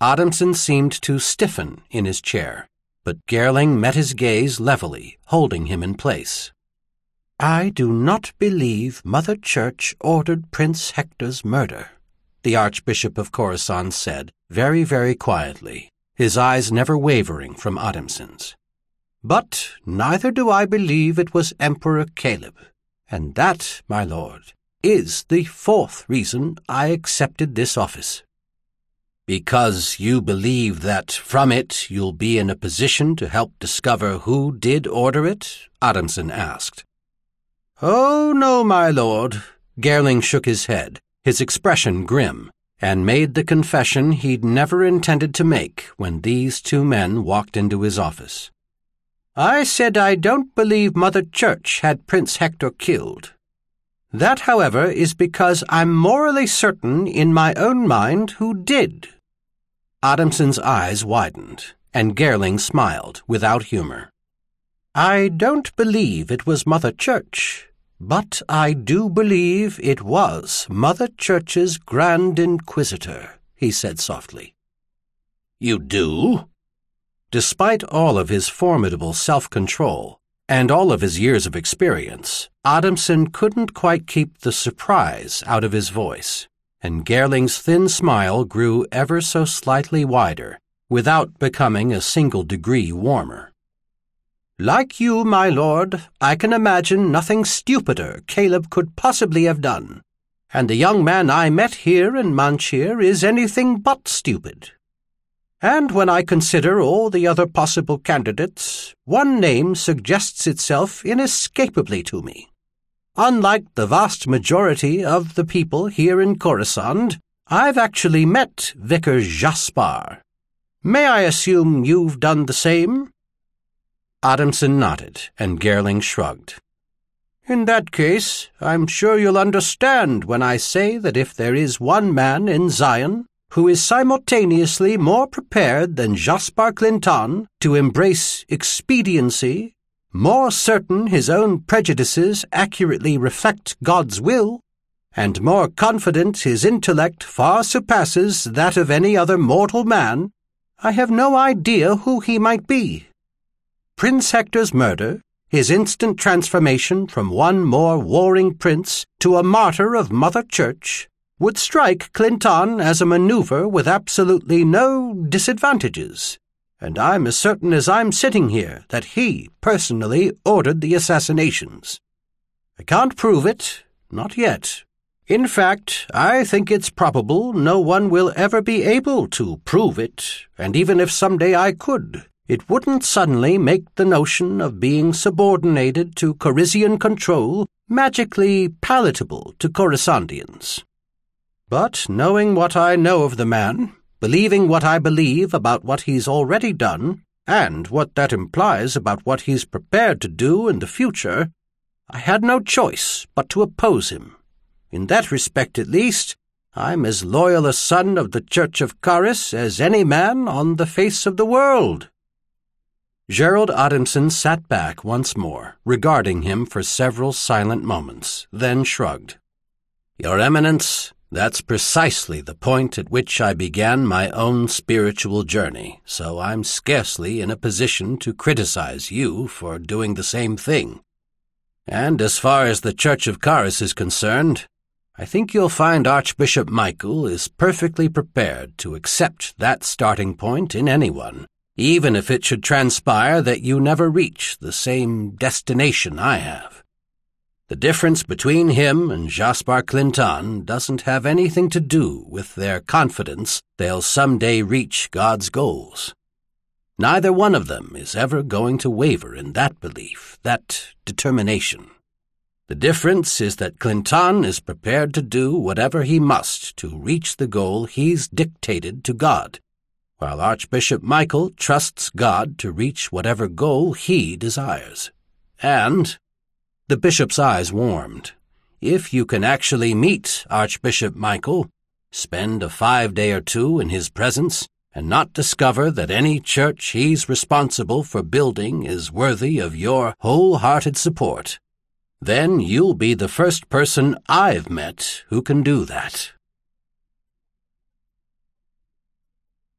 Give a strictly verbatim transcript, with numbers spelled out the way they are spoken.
Adamson seemed to stiffen in his chair, but Gerling met his gaze levelly, holding him in place. "I do not believe Mother Church ordered Prince Hector's murder," the Archbishop of Khorasan said, very, very quietly, his eyes never wavering from Adamson's. "But neither do I believe it was Emperor Caleb, and that, my lord, is the fourth reason I accepted this office." "Because you believe that from it you'll be in a position to help discover who did order it?" Adamson asked. "Oh, no, my lord." Gerling shook his head, his expression grim, and made the confession he'd never intended to make when these two men walked into his office. "I said I don't believe Mother Church had Prince Hector killed. That, however, is because I'm morally certain in my own mind who did." Adamson's eyes widened, and Gerling smiled without humor. "I don't believe it was Mother Church, but I do believe it was Mother Church's Grand Inquisitor," he said softly. "You do?" Despite all of his formidable self-control and all of his years of experience, Adamson couldn't quite keep the surprise out of his voice, and Gerling's thin smile grew ever so slightly wider, without becoming a single degree warmer. "Like you, my lord, I can imagine nothing stupider Caleb could possibly have done, and the young man I met here in Manchir is anything but stupid. And when I consider all the other possible candidates, one name suggests itself inescapably to me. Unlike the vast majority of the people here in Khorasan, I've actually met Vicar Jaspar. May I assume you've done the same?" Adamson nodded, and Gerling shrugged. "In that case, I'm sure you'll understand when I say that if there is one man in Zion who is simultaneously more prepared than Jaspar Clinton to embrace expediency, more certain his own prejudices accurately reflect God's will, and more confident his intellect far surpasses that of any other mortal man, I have no idea who he might be. Prince Hector's murder, his instant transformation from one more warring prince to a martyr of Mother Church, would strike Clinton as a maneuver with absolutely no disadvantages, and I'm as certain as I'm sitting here that he personally ordered the assassinations. I can't prove it, not yet. In fact, I think it's probable no one will ever be able to prove it, and even if someday I could, it wouldn't suddenly make the notion of being subordinated to Corisian control magically palatable to Khorasandians. But knowing what I know of the man, believing what I believe about what he's already done, and what that implies about what he's prepared to do in the future, I had no choice but to oppose him. In that respect, at least, I'm as loyal a son of the Church of Kharis as any man on the face of the world." Gerald Adamson sat back once more, regarding him for several silent moments, then shrugged. "Your Eminence, that's precisely the point at which I began my own spiritual journey, so I'm scarcely in a position to criticize you for doing the same thing. And as far as the Church of Kharis is concerned, I think you'll find Archbishop Michael is perfectly prepared to accept that starting point in anyone, even if it should transpire that you never reach the same destination I have. The difference between him and Jaspar Clinton doesn't have anything to do with their confidence they'll someday reach God's goals. Neither one of them is ever going to waver in that belief, that determination. The difference is that Clinton is prepared to do whatever he must to reach the goal he's dictated to God, while Archbishop Michael trusts God to reach whatever goal he desires. And the bishop's eyes warmed. If you can actually meet Archbishop Michael, spend a five-day or two in his presence, and not discover that any church he's responsible for building is worthy of your wholehearted support, then you'll be the first person I've met who can do that.